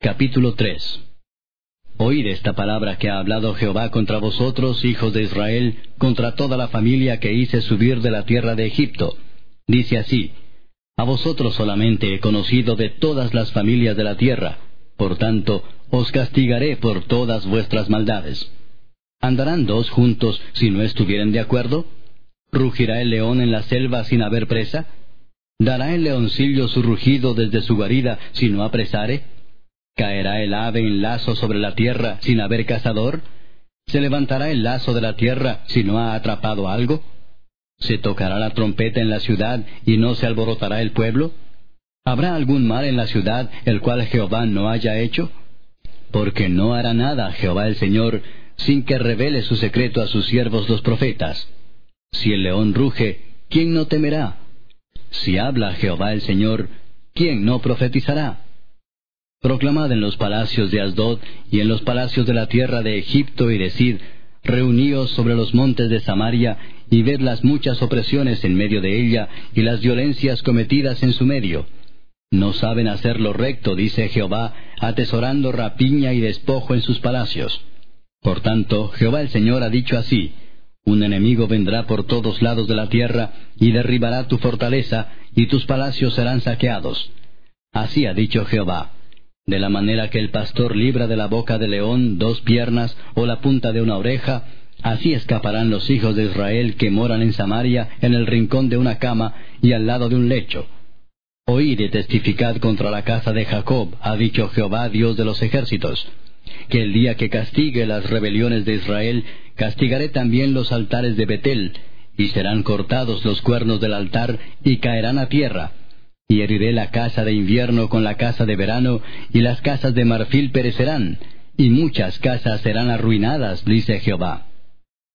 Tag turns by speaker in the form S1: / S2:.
S1: Capítulo 3. Oíd esta palabra que ha hablado Jehová contra vosotros, hijos de Israel, contra toda la familia que hice subir de la tierra de Egipto. Dice así: A vosotros solamente he conocido de todas las familias de la tierra, por tanto, os castigaré por todas vuestras maldades. ¿Andarán dos juntos si no estuvieren de acuerdo? ¿Rugirá el león en la selva sin haber presa? ¿Dará el leoncillo su rugido desde su guarida si no apresare? ¿Caerá el ave en lazo sobre la tierra sin haber cazador? ¿Se levantará el lazo de la tierra si no ha atrapado algo? ¿Se tocará la trompeta en la ciudad y no se alborotará el pueblo? ¿Habrá algún mal en la ciudad el cual Jehová no haya hecho? Porque no hará nada Jehová el Señor sin que revele su secreto a sus siervos los profetas. Si el león ruge, ¿quién no temerá? Si habla Jehová el Señor, ¿quién no profetizará? Proclamad en los palacios de Asdod y en los palacios de la tierra de Egipto, y decid: Reuníos sobre los montes de Samaria, y ved las muchas opresiones en medio de ella, y las violencias cometidas en su medio. No saben hacer lo recto, dice Jehová, atesorando rapiña y despojo en sus palacios. Por tanto, Jehová el Señor ha dicho así: Un enemigo vendrá por todos lados de la tierra, y derribará tu fortaleza, y tus palacios serán saqueados. Así ha dicho Jehová: De la manera que el pastor libra de la boca del león 2 piernas o la punta de una oreja, así escaparán los hijos de Israel que moran en Samaria, en el rincón de una cama y al lado de un lecho. Oíd y testificad contra la casa de Jacob, ha dicho Jehová, Dios de los ejércitos, que el día que castigue las rebeliones de Israel, castigaré también los altares de Betel, y serán cortados los cuernos del altar, y caerán a tierra. Y heriré la casa de invierno con la casa de verano, y las casas de marfil perecerán, y muchas casas serán arruinadas, dice Jehová.